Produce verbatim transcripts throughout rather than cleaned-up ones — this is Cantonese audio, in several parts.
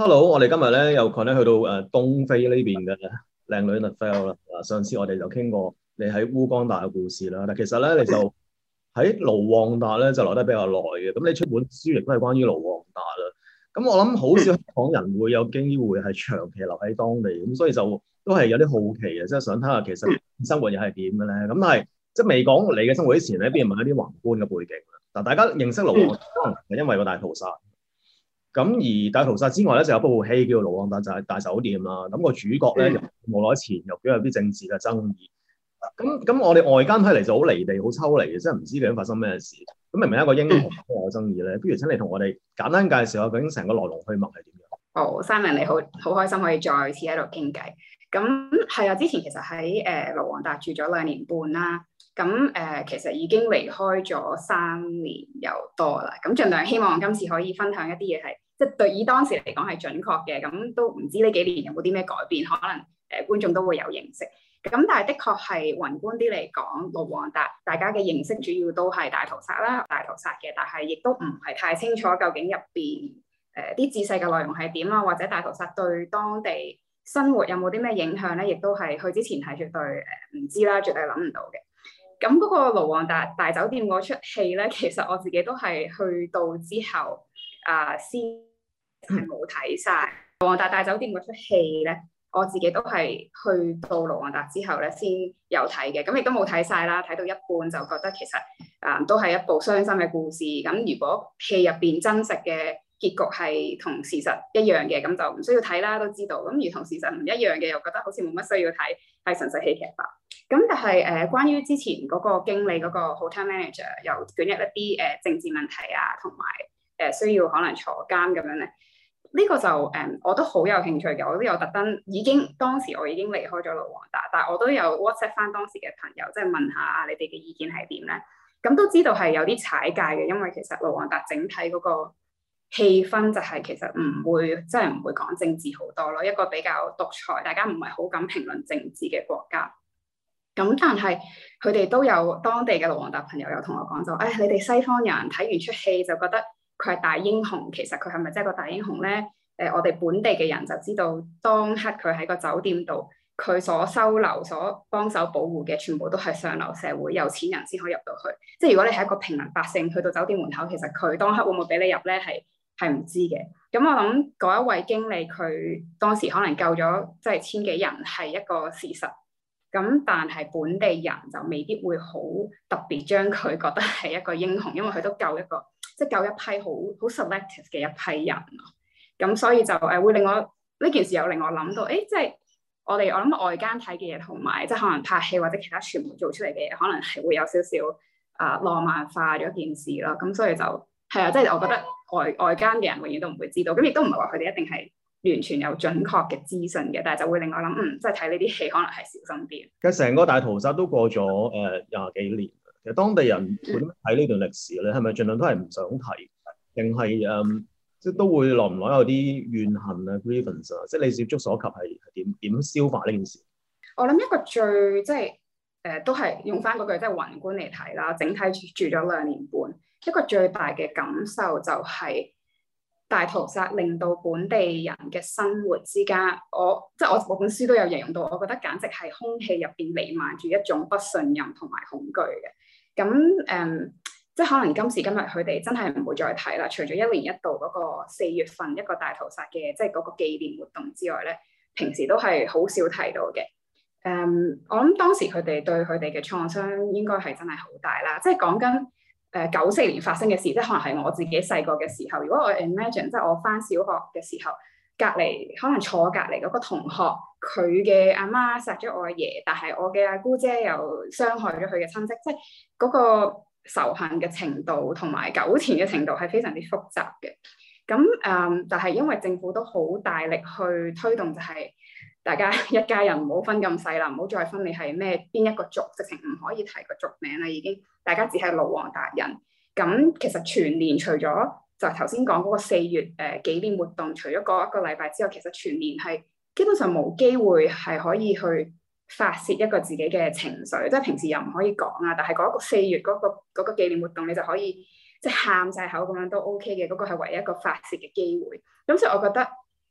Hello，我哋今日咧又 connect 去到誒東非呢邊嘅靚女 Nafel 啦。啊，上次我哋就傾過你喺烏干達嘅故事啦。但其實咧，你就喺盧旺達咧就留得比較耐嘅。咁你出本書亦都係關於盧旺達啦。咁我諗好少香港人會有機會係長期留喺當地，咁所以就都係有啲好奇嘅，即係想睇下其實生活又係點嘅咧。咁但係即係未講你嘅生活之前咧，不如問一啲宏觀嘅背景啦。嗱，大家認識盧旺達可能係因為個大屠殺。咁而大屠殺之外咧，就有部戲叫做《盧旺達就係大酒店》啦。咁個主角咧，無耐前又都有啲政治嘅爭議。咁咁我哋外間睇嚟就好離地、好抽離嘅，真係唔知究竟發生咩事。咁明明一個英雄都有爭議咧，不如請你同我哋簡單介紹下究竟成個來龍去脈係點樣？ 哦，Simon 你好，好開心可以再次喺度傾偈。咁係啊，之前其實喺誒盧旺達住咗兩年半啦。咁誒、呃、其實已經離開咗三年又多啦。咁盡量希望今次可以分享一啲嘢係，即係對以當時嚟講係準確嘅。咁都唔知呢幾年有冇啲咩改變，可能誒、呃、觀眾都會有認識。咁但係的確係宏觀啲嚟講，盧旺達大家嘅認識主要都係大屠殺啦，大屠殺嘅，但係亦都唔係太清楚究竟入邊誒啲仔細嘅內容係點啊，或者大屠殺對當地生活有冇啲咩影響咧？亦都係去之前係絕對誒唔知啦，絕對諗唔到嘅。咁嗰個盧旺達大酒店嗰出戲咧，其實我自己都係去到之後啊、呃，先係冇睇晒盧旺達大酒店嗰出戲咧。我自己都係去到盧旺達之後咧，先有睇嘅。咁亦都冇睇晒啦，睇到一半就覺得其實啊、呃，都係一部傷心嘅故事。咁如果戲入邊真實嘅結局係同事實一樣嘅，咁就唔需要睇啦，都知道。咁而同事實唔一樣嘅，又覺得好似冇乜需要睇，係純粹戲劇化。咁但係誒、呃，關於之前嗰個經理嗰個 hotel manager 又捲入一啲誒、呃、政治問題啊，同埋誒需要可能坐監咁樣咧，呢、這個就誒、呃、我都好有興趣嘅。我都有特登已經當時我已經離開咗盧旺達，但係我都有 WhatsApp 翻當時嘅朋友，即係問下你哋嘅意見係點咧。咁都知道係有啲踩界嘅，因為其實盧旺達整體嗰個氣氛就係其實唔會即係唔會講政治好多咯，一個比較獨裁，大家唔係好敢評論政治嘅國家。咁但係佢哋都有當地嘅盧旺達朋友有同我講就，誒、哎、你哋西方人睇完出戲就覺得佢係大英雄，其實佢係咪真係個大英雄咧？誒、呃、我哋本地嘅人就知道當刻佢喺個酒店度，佢所收留、所幫手保護嘅全部都係上流社會有錢人先可以入到去。即係如果你係一個平民百姓去到酒店門口，其實佢當刻會唔會俾你入咧？係係唔知嘅。咁我諗嗰一位經理佢當時可能救咗即係千幾人係一個事實。咁但係本地人就未必會好特別將佢覺得係一個英雄，因為佢都救一個即係救一批好好 selective 嘅一批人咯。咁所以就誒會令我呢件事又令我諗到，誒即係我哋我諗外間睇嘅嘢同埋即係可能拍戲或者其他傳媒做出嚟嘅嘢，可能係會有少少啊、呃、浪漫化咗件事咯。咁所以就係啊，即係我覺得外外間嘅人永遠都唔會知道，咁亦都唔係話佢哋一定係完全有準確嘅資訊嘅，但係就會令我諗，嗯，即係睇呢啲戲可能係小心啲。 其實成個大屠殺都過咗誒廿幾年，其實當地人會點睇呢段歷史咧？係咪盡量都係唔想提，定係誒即係都會耐唔耐有啲怨恨啊 grievance 啊？即係你接觸所及係係點點消化呢件事？ 我諗一個最即係誒、呃、都係用翻嗰句即係宏觀嚟睇啦，整體住咗兩年半，一個最大嘅感受就係、是。大屠殺令到本地人嘅生活之間，我即係我我本書都有形容到，我覺得簡直係空氣入邊彌漫住一種不信任同埋恐懼嘅。咁誒、嗯，即係可能今時今日佢哋真係唔會再睇啦。除咗一年一度嗰個四月份一個大屠殺嘅即係嗰個紀念活動之外咧，平時都係好少睇到嘅。誒、嗯，我諗當時佢哋對佢哋嘅創傷應該係真係好大啦。即係講緊。誒九四年發生嘅事，即係可能係我自己細個嘅時候。如果我 imagine，即係我返小學嘅時候，隔離可能坐隔離嗰個同學，佢嘅阿媽殺咗我阿爺，但係我嘅阿姑姐又傷害咗佢嘅親戚，即係嗰個仇恨嘅程度同埋糾纏嘅程度係非常之複雜嘅。咁誒、嗯，但係因為政府都好大力去推動，就係大家一家人唔好分咁細啦，唔好再分你係咩邊一個族，直情唔可以提個族名啦，已經大家只係盧旺達人。咁其實全年除咗就頭先講嗰個四月誒、呃、紀念活動，除咗嗰一個禮拜之外，其實全年係基本上冇機會係可以去發泄一個自己嘅情緒，即係平時又唔可以講啊。但係嗰個四月嗰、嗰個嗰、嗰個紀念活動，你就可以即係喊晒口咁樣都 OK 嘅，嗰、嗰個係唯一一個發泄嘅機會。咁所以我覺得。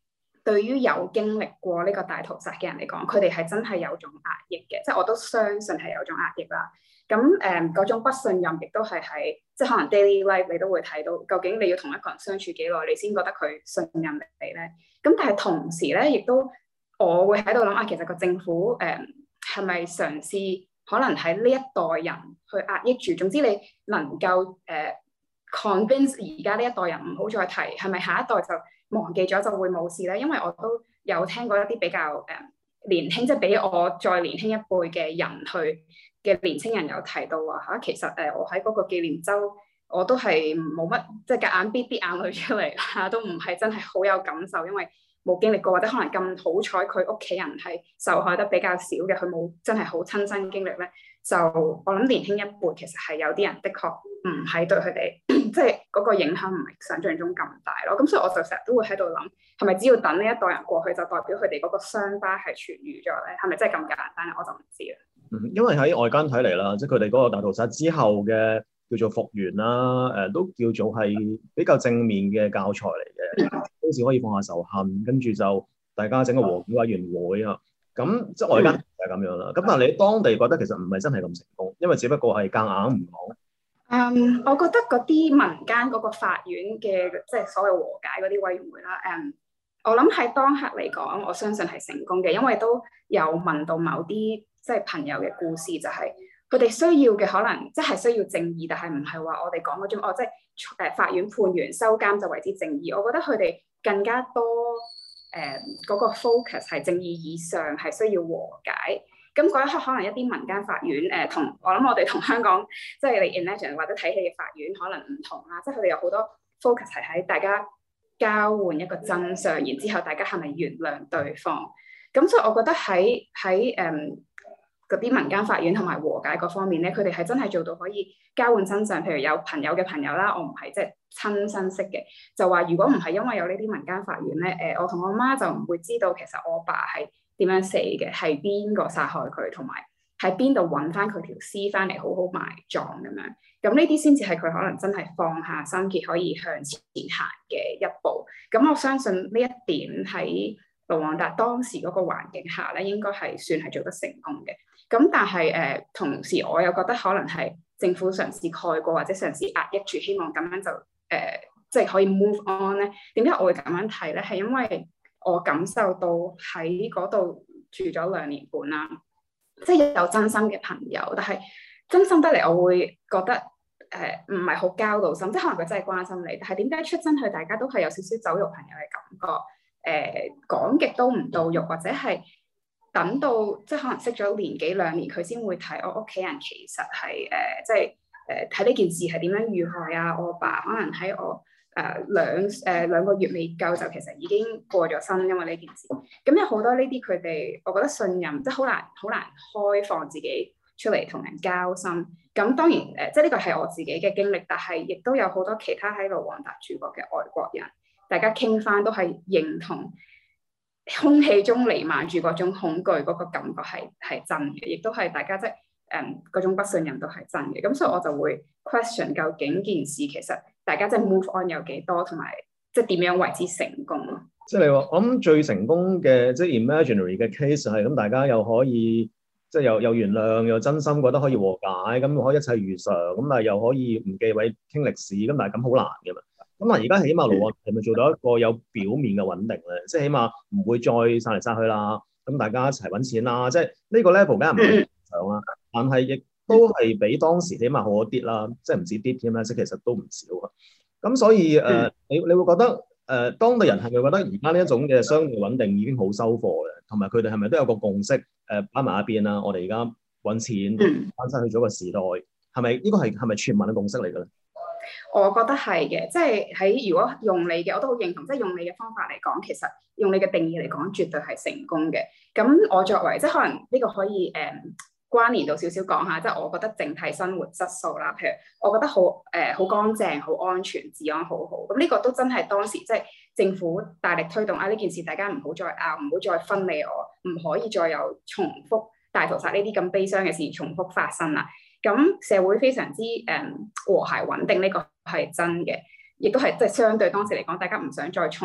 對於有經歷過呢個大屠殺嘅人嚟講，佢哋係真係有種壓抑嘅，即係我都相信係有種壓抑啦。咁誒嗰種不信任亦都係喺即係可能 daily life 你都會睇到，究竟你要同一個人相處幾耐，你先覺得佢信任你咧？咁但係同時咧，亦都我會喺度諗啊，其實個政府誒係咪嘗試可能喺呢一代人去壓抑住？總之你能夠誒、呃、convince 而家呢一代人唔好再提，係咪下一代就忘記咗就會冇事咧？因為我都有聽過一啲比較誒、呃、年輕，即係比我再年輕一輩嘅人去嘅年輕人有提到話嚇、啊，其實誒、呃、我喺嗰個紀念週我都係冇乜即係夾硬逼啲眼淚出嚟嚇，都唔係真係好有感受，因為冇經歷過，或者可能咁好彩佢屋企人係受害得比較少嘅，佢冇真係好親身經歷咧。就我諗年輕一輩其實係有啲人的確唔係對佢哋即係嗰個影響唔係想像中咁大咯。咁所以我就成日都會喺度諗，係咪只要等呢一代人過去就代表佢哋嗰個傷疤係痊愈咗咧？係咪真係咁簡單咧？我就唔知啦。 嗯，因為喺外間睇嚟啦，即係佢哋嗰個大屠殺之後嘅叫做復原啦，誒、呃、都叫做係比較正面嘅教材嚟嘅，到時可以放下仇恨，跟住就大家整個和解委員會啊。咁即係外間就係咁樣啦。咁但係你當地覺得其實唔係真係咁成功，因為只不過係夾硬唔講。 嗯，我覺得嗰啲民間嗰個法院嘅即係所謂和解嗰啲委員會啦，誒、嗯，我諗喺當刻嚟講，我相信係成功嘅，因為都有問到某啲即係朋友嘅故事，就係佢哋需要嘅可能即係需要正義，但係唔係話我哋講嗰種哦，即係誒法院判完收監就為之正義。我覺得佢哋更加多。誒嗰、呃那個 focus 係正義以上，係需要和解。咁嗰一刻可能一啲民間法院誒同、呃、我諗我哋同香港即係你 imagine 或者睇戲嘅法院可能唔同啦，即係佢哋有好多 focus 係喺大家交換一個真相，然之後大家係咪原諒對方？咁所以我覺得喺喺誒嗰啲民間法院同埋和解嗰方面咧，佢哋係真係做到可以交換真相。譬如有朋友嘅朋友啦，我唔係即係親身識嘅，就話如果唔係因為有呢啲民間法院咧，誒、呃、我同我媽就唔會知道其實我爸係點樣死嘅，係邊個殺害佢，同埋喺邊度揾翻佢條屍翻嚟好好埋葬咁樣。咁呢啲先至係佢可能真係放下心結可以向前行嘅一步。咁我相信呢一點喺盧旺達當時嗰個環境下咧，應該係算係做得成功嘅。咁但係誒、呃，同時我又覺得可能係政府嘗試蓋過或者嘗試壓抑住，希望咁樣就誒、呃，即係可以 move on 咧。點解我會咁樣睇咧？係因為我感受到喺嗰度住咗兩年半啦，即係有真心嘅朋友，但係真心得嚟，我會覺得誒唔係好交到心，即係可能佢真係關心你，但係點解出真去，大家都係有少少酒肉朋友嘅感覺？誒、呃、講極都唔到肉，或者係等到即係可能識咗年幾兩年，佢先會睇我屋企人其實係誒、呃、即係誒睇呢件事係點樣遇害啊！我爸可能喺我誒、呃、兩誒、呃、兩個月未夠就其實已經過咗身，因為呢件事。咁有好多呢啲佢哋，我覺得信任即係好難好難開放自己出嚟同人交心。咁當然誒、呃，即係呢個係我自己嘅經歷，但係亦都有好多其他喺盧旺達住過嘅外國人。大家傾翻都係認同空氣中彌漫住嗰種恐懼嗰個感覺係係真嘅，亦都係大家即係誒嗰種不信任都係真嘅。咁所以我就會 question 究竟件事其實大家即係 move on 有幾多，同埋即係點樣為之成功咯？ 即係你話我諗最成功嘅即係 imaginary 嘅 case 係咁，大家又可以即係又又原諒又真心覺得可以和解，咁可以一切如常，咁但係又可以唔忌諱傾歷史，咁但係咁好難嘅嘛。咁啊，而家起碼盧旺達係咪做到一個有表面嘅穩定咧？即係起碼唔會再殺嚟殺去啦。咁大家一齊揾錢啦。即係呢個 level 梗係唔係想啦，但係亦都係比當時起碼好一啲啦。即係唔止啲添啦，即係其實都唔少啊。咁所以誒、呃，你你會覺得誒、呃，當地人係咪覺得而家呢一種嘅相對穩定已經好收貨嘅？同埋佢哋係咪都有個共識誒擺埋一邊啦？我哋而家揾錢翻返去咗個時代，係咪呢個係係咪全民嘅共識嚟嘅咧？ 我覺得係嘅，即係喺如果用你嘅，我都好認同，即係用你嘅方法嚟講，其實用你嘅定義嚟講，絕對係成功嘅。咁我作為即係可能呢個可以誒、嗯、關聯到少少講下，即係我覺得整體生活質素啦，譬如我覺得好誒好乾淨、好安全、治安好好。咁呢個都真係當時即係政府大力推動啊呢件事，大家唔好再拗，唔好再分離我，唔可以再有重複大屠殺呢啲咁悲傷嘅事重複發生啦。咁社會非常之誒、嗯、和諧穩定，呢個係真嘅，亦都係即係相對當時嚟講，大家唔想再重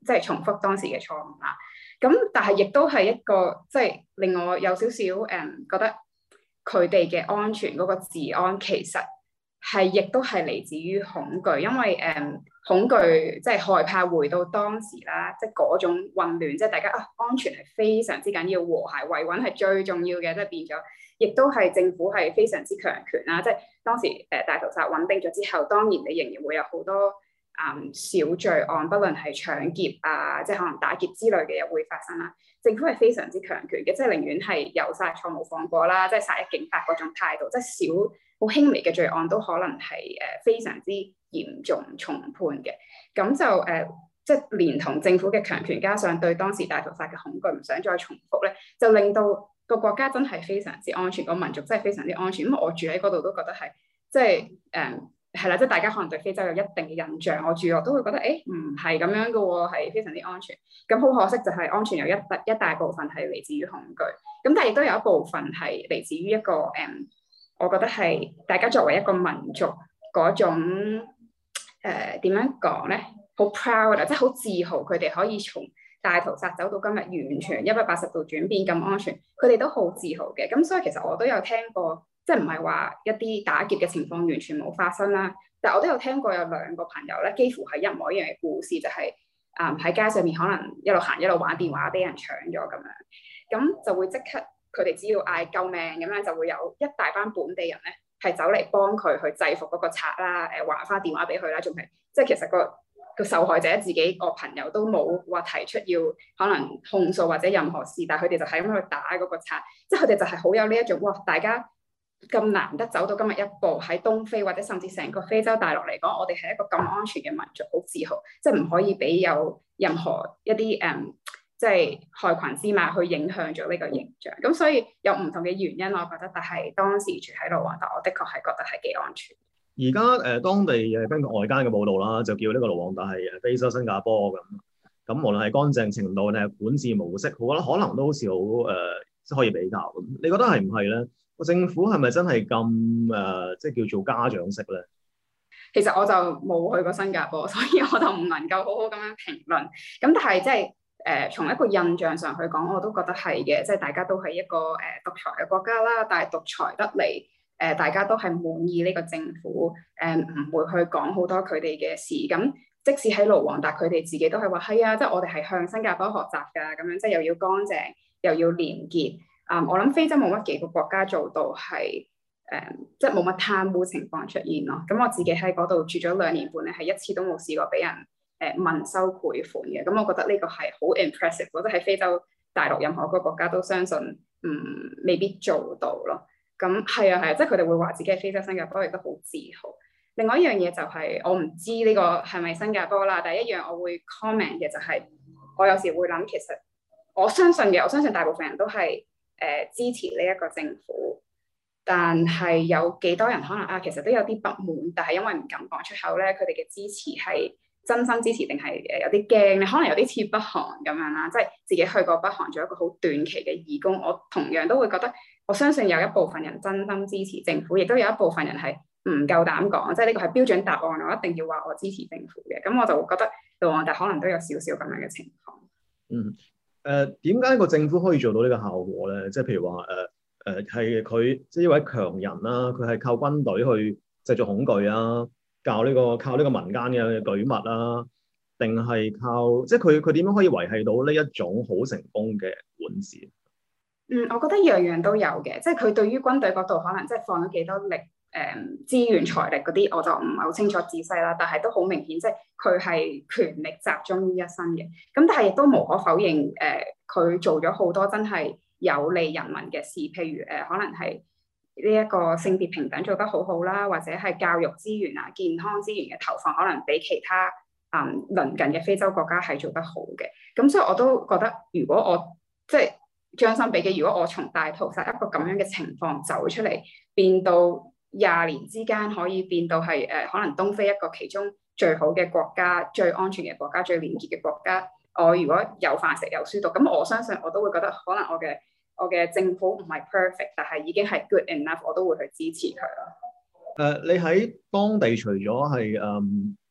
即係重複當時嘅錯誤啦。咁但係亦都係一個即係令我有少少誒覺得佢哋嘅安全嗰個治安其實係亦都係嚟自於恐懼，因為誒、嗯、恐懼即係害怕回到當時啦，即係嗰種混亂，即係大家啊安全係非常之緊要，和諧維穩係最重要嘅，即係變咗，亦都係政府係非常之強權啦。即係當時誒大屠殺穩定咗之後，當然你仍然會有好多嗯小罪案，不論係搶劫啊，即係可能打劫之類嘅嘢會發生啦。政府係非常之強權嘅，即係寧願係有殺錯冇放過啦，即係殺一儆百嗰種態度，即係小好輕微嘅罪案都可能係誒、呃、非常之嚴重重判嘅。咁就誒、呃、即係連同政府嘅強權，加上對當時大屠殺嘅恐懼，唔想再重複咧，就令到個國家真係非常之安全，個民族真係非常之安全。咁我住喺嗰度都覺得係即係誒係啦，即係大家可能對非洲有一定嘅印象，我住落都會覺得誒唔係咁樣嘅喎，係非常之安全。咁好可惜就係安全有一一大部分係嚟自於恐懼，咁但係亦都有一部分係嚟自於一個誒、嗯，我覺得係大家作為一個民族嗰種誒點樣講咧，好 proud 啊，即係好自豪佢哋可以從大屠殺走到今日，完全一百八十度轉變咁安全，佢哋都好自豪嘅。咁所以其實我都有聽過。即係唔係話一啲打劫嘅情況完全冇發生啦，但係我都有聽過有兩個朋友咧，幾乎係一模一樣嘅故事，就係誒喺街上面可能一路行一路玩電話，俾人搶咗咁樣，咁就會即刻佢哋只要嗌救命咁樣，就會有一大班本地人咧係走嚟幫佢去制服嗰個賊啦，誒還翻電話俾佢啦，仲係即係其實個個受害者自己個朋友都冇話提出要可能控訴或者任何事，但係佢哋就係咁去打嗰個賊，即係佢哋就係好有呢一種哇大家。咁難得走到今日一步，喺東非或者甚至成個非洲大陸嚟講，我哋係一個咁安全嘅民族，好自豪，即係唔可以俾有任何一啲誒、嗯，即係害群之馬去影響咗呢個形象。咁所以有唔同嘅原因，我覺得，但係當時住喺盧旺達，我的確係覺得係幾安全。 而家誒當地誒根據外間嘅報導啦，就叫呢個盧旺達係誒非洲新加坡咁。咁無論係乾淨程度定係管治模式，我覺得可能都好似好誒，即係可以比較咁。你覺得係唔係咧？個政府係咪真係咁誒，即係叫做家長式咧？ 其實我就冇去過新加坡，所以我就唔能夠好好咁樣評論。咁但係即係誒，從一個印象上去講，我都覺得係嘅。即係大家都係一個誒、呃、獨裁嘅國家啦，但係獨裁得嚟誒、呃，大家都係滿意呢個政府誒，唔、呃、會去講好多佢哋嘅事。咁即使喺盧旺達，佢哋自己都係話係啊，即係我哋係向新加坡學習㗎，咁樣即係又要乾淨又要廉潔。啊、um，我諗非洲冇乜幾個國家做到係誒、嗯，即係冇乜貪污情況出現咯。咁我自己喺嗰度住咗兩年半咧，係一次都冇試過俾人誒、呃、問收賄款嘅。咁我覺得呢個係好 impressive，我覺得喺非洲大陸任何一個國家都相信唔、嗯、未必做到咯。咁係啊係啊，即係佢哋會話自己係非洲新加坡，亦都好自豪。另外一樣嘢就係、是、我唔知呢個係咪新加坡啦，但係一樣我會 comment 嘅就係、是、我有時會諗，其實我相信嘅，我相信大部分人都係。誒、呃、支持呢一個政府，但係有幾多人可能啊，其實都有啲不滿，但係因為唔敢講出口咧，佢哋嘅支持係真心支持定係誒有啲驚咧？可能有啲似北韓咁樣啦，即係自己去過北韓做一個好短期嘅義工，我同樣都會覺得，我相信有一部分人真心支持政府，亦都有一部分人係唔夠膽講，即係呢個係標準答案，我一定要話我支持政府嘅，咁我就會覺得盧旺達可能都有少少咁樣嘅情況。 嗯。誒點解個政府可以做到呢個效果咧？即係譬如話誒誒係佢即係一位強人啦，佢係靠軍隊去製造恐懼啊，教呢個靠呢個民間嘅舉物啦，定係靠即係佢佢點樣可以維繫到呢一種好成功嘅管治？ 嗯，我覺得樣樣都有嘅，即係佢對於軍隊嗰度可能即係放咗幾多力。誒、嗯、資源財力嗰啲我就唔係好清楚仔細啦，但係都好明顯，即係佢係權力集中於一身嘅。咁但係亦都無可否認，誒、呃、佢做咗好多真係有利人民嘅事，譬如誒、呃、可能係呢一個性別平等做得好好啦，或者係教育資源啊、健康資源嘅投放，可能比其他嗯鄰近嘅非洲國家係做得好嘅。咁所以我都覺得，如果我即係將心比己，如果我從大屠殺一個咁樣嘅情況走出嚟，變到廿年之間可以變到係誒、呃，可能東非一個其中最好嘅國家、最安全嘅國家、最廉潔嘅國家。我如果有飯食、有書讀，咁我相信我都會覺得，可能我嘅我嘅政府唔係 perfect，但係已經係 good enough，我都會去支持佢咯。 誒，uh, 你喺當地除咗係誒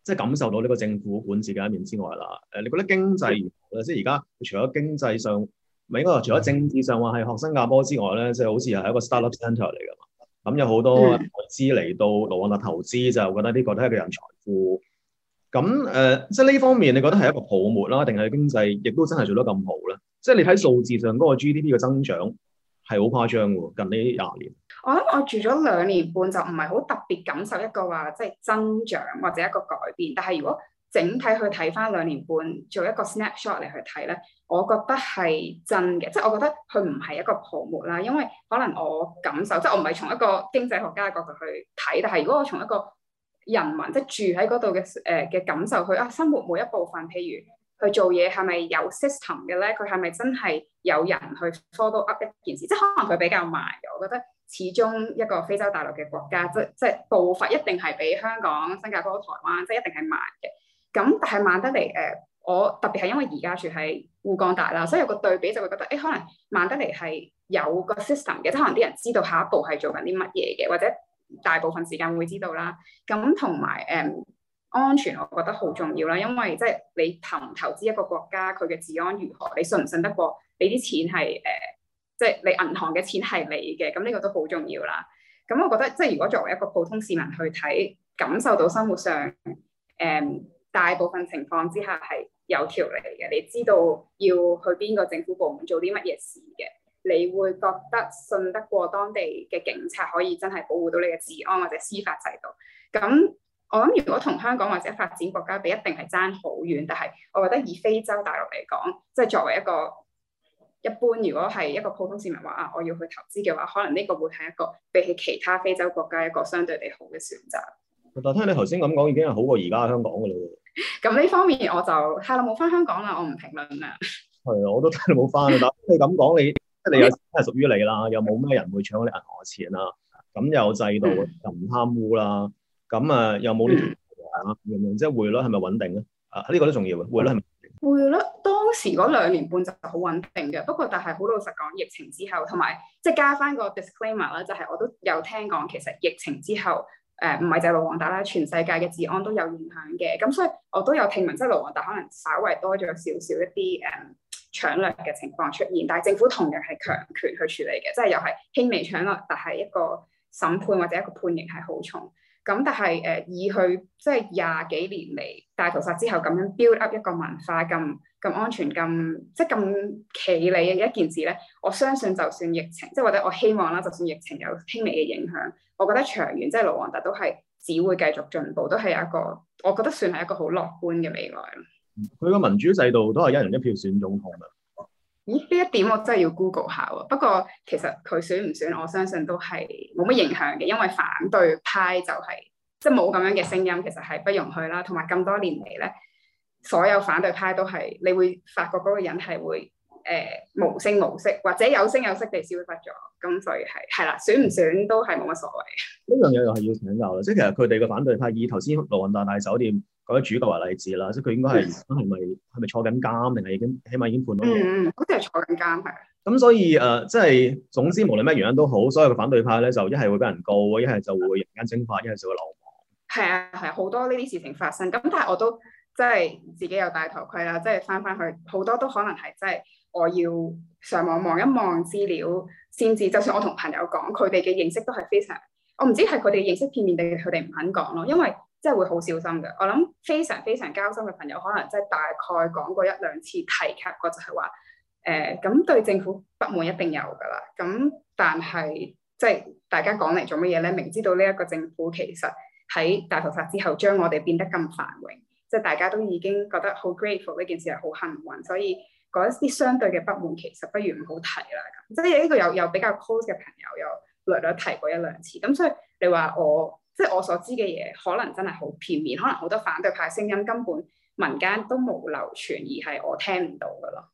即係感受到呢個政府管治嘅一面之外啦。誒，你覺得經濟如何咧？即係而家除咗經濟上，唔係應該話除咗政治上話係學新加坡之外咧，即係好似係一個 startup centre 嚟㗎嘛。咁有好多外資嚟到盧旺達投資，就覺得呢個都係一個人財富。咁誒、呃，即係呢方面，你覺得係一個泡沫啦，定係經濟亦都真係做得咁好咧？即係你睇數字上嗰個 G D P 嘅增長係好誇張喎，近呢廿年。 我諗我住咗兩年半就唔係好特別感受一個話即係增長或者一個改變，但係如果整體去睇翻兩年半做一個 snapshot 嚟去睇咧，我覺得係真嘅，即係我覺得佢唔係一個泡沫啦，因為可能我感受即係我唔係從一個經濟學家嘅角度去睇，但係如果我從一個人民即係住喺嗰度嘅誒嘅感受去啊生活每一部分，譬如去做嘢係咪有 system 嘅咧？佢係咪真係有人去 follow up 一件事？即係可能佢比較慢嘅，我覺得始終一個非洲大陸嘅國家，即即係步伐一定係比香港、新加坡、台灣即係一定係慢嘅。咁但係慢得嚟，誒、呃，我特別係因為而家住喺烏干達啦，所以有個對比就會覺得，誒、欸，可能慢得嚟係有個 system 嘅，即係可能啲人知道下一步係做緊啲乜嘢嘅，或者大部分時間會知道啦。咁同埋誒安全，我覺得好重要啦，因為即係你投唔投資一個國家，佢嘅治安如何，你信唔信得過你啲錢係誒，即、呃、係、就是、你銀行嘅錢係你嘅，咁呢個都好重要啦。咁我覺得即係如果作為一個普通市民去睇，感受到生活上誒。呃大部分情況之下係有條理嘅，你知道要去邊個政府部門做啲乜嘢事嘅，你會覺得信得過當地嘅警察可以真係保護到你嘅治安或者司法制度。咁我諗如果同香港或者發展國家比，一定係爭好遠。但係我覺得以非洲大陸嚟講，即係作為一個一般，如果係一個普通市民話啊，我要去投資嘅話，可能呢個會係一個比起其他非洲國家一個相對地好嘅選擇。 但聽你頭先咁講，已經係好過而家香港㗎啦喎。 咁呢方面我就係啦，冇翻香港啦，我唔評論啦。 係啊，我都聽你冇翻啊。但你咁講，你即係你有錢係屬於你啦，又冇咩人會搶你銀行嘅錢啦。咁有制度、嗯、又唔貪污啦。咁啊，又冇呢條啊咁樣，即係匯率係咪穩定咧？啊，呢個都重要嘅，匯率係咪？ 匯率當時嗰兩年半就好穩定嘅，不過但係好老實講，疫情之後同埋即係加翻個 disclaimer 啦，就係我都有聽講，其實疫情之後。誒唔係就係盧旺達啦，全世界嘅治安都有影響嘅，咁所以我都有聽聞，即係盧旺達可能稍為多咗少少一啲誒、嗯、搶掠嘅情況出現，但係政府同樣係強權去處理嘅，即係又係輕微搶掠，但係一個審判或者一個判刑係好重。咁但係誒、呃、以佢即係廿幾年嚟大屠殺之後咁樣 build up 一個文化咁咁安全咁即係咁企理嘅一件事咧，我相信就算疫情即係或者我希望啦，就算疫情有輕微嘅影響，我覺得長遠即係盧旺達都係只會繼續進步，都係一個我覺得算係一個好樂觀嘅未來咯。 佢個民主制度都係一人一票選總統啊？ 咦？呢一點我真係要 Google 下喎。不過其實佢選唔選，我相信都係冇乜影響嘅，因為反對派就係、是、即係冇咁樣嘅聲音，其實係不容許啦。同埋咁多年嚟咧，所有反對派都係你會發覺嗰個人係會誒、呃、無聲無息，或者有聲有色地消失咗。咁所以係係啦，選唔選都係冇乜所謂。 呢樣嘢又係要請教啦。即係其實佢哋嘅反對派以頭先盧旺達大酒店嗰啲主角為例子啦，即係佢應該係係咪係咪坐緊監，定係已經起碼已經判到？嗯嗯，好似係坐緊監係。 咁所以誒、呃，即係總之無論咩原因都好，所有嘅反對派咧就一係會俾人告，一係就會人間蒸發，一係就會流亡。係啊係，好多呢啲事情發生。咁但係我都即係自己有戴頭盔啦，即係翻翻去好多都可能係即係我要上網望一望資料先至。就算我同朋友講，佢哋嘅認識都係非常，我唔知係佢哋認識片面定係佢哋唔肯講咯，因為即係會好小心嘅。我諗非常非常交心嘅朋友，可能即係大概講過一兩次提及過，就係話誒咁對政府不滿一定有㗎啦。咁但係即係大家講嚟做乜嘢咧？明知道呢一個政府其實喺大屠殺之後將我哋變得咁繁榮，即係大家都已經覺得好 grateful， 呢件事係好幸運，所以嗰一啲相對嘅不滿其實不如唔好提啦。咁即係呢個有有比較 close 嘅朋友有略略提過一兩次。咁所以你話我即係我所知嘅嘢，可能真係好片面，可能好多反對派聲音根本民間都冇流傳，而係我聽唔到噶咯。